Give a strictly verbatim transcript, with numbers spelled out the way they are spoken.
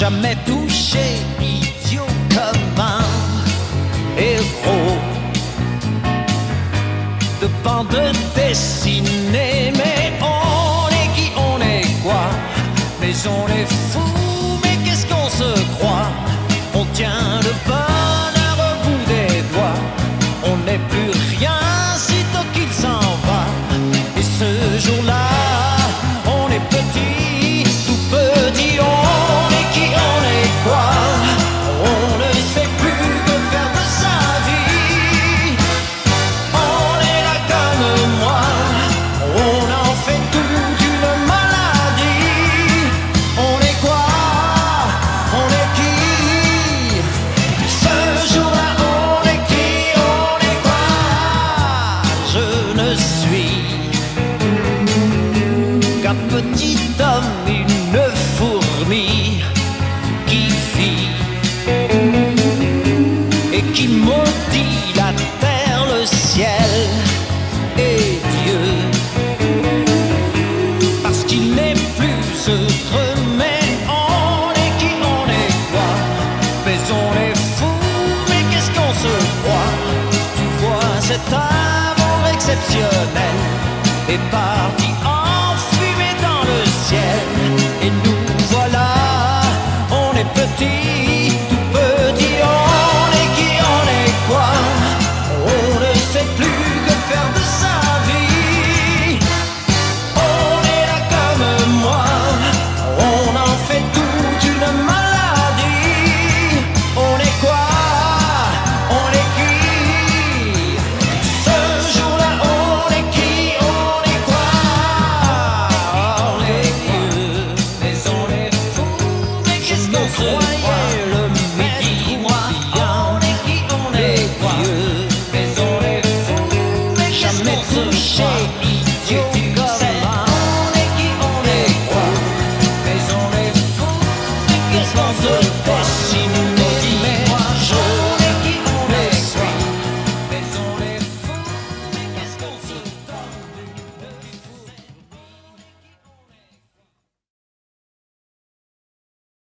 jamais touché, idiot comme un héros de bande dessinée. Mais on est qui, on est quoi? Mais on est fou, mais qu'est-ce qu'on se croit? On tient le bonheur au bout des doigts. On n'est plus rien sitôt qu'il s'en va. Et ce jour-là, on est petit, tout petit. On est qui, on est quoi? On ne sait plus que faire de sa vie. On est là comme moi, on en fait toute une maladie. On est quoi? On est qui? Ce jour-là, on est qui? On est quoi? Je ne suis qu'un petit homme, une fourmi qui vit et qui maudit la terre, le ciel et Dieu, parce qu'il n'est plus heureux. Mais on est qui, on est quoi? Mais on est fou, mais qu'est-ce qu'on se croit? Tu vois, cet amour exceptionnel est parti en fumée dans le ciel. Et nous voilà, on est petits, tout petits. On est qui, on est quoi? On ne sait plus que faire de sa vie. On est là comme moi, on en fait toute une maladie. On est quoi? On est qui? Ce jour-là, on est qui? On est quoi? On est vieux, mais on est fou. Mais qu'est-ce qu'on se croyait le midi? Moi, on est qui? On est vieux, mais on est fou. Mais jamais touché, idiot comme un. On est qui? On est quoi? Mais on est fou. Mais qu'est-ce qu'on se dessine?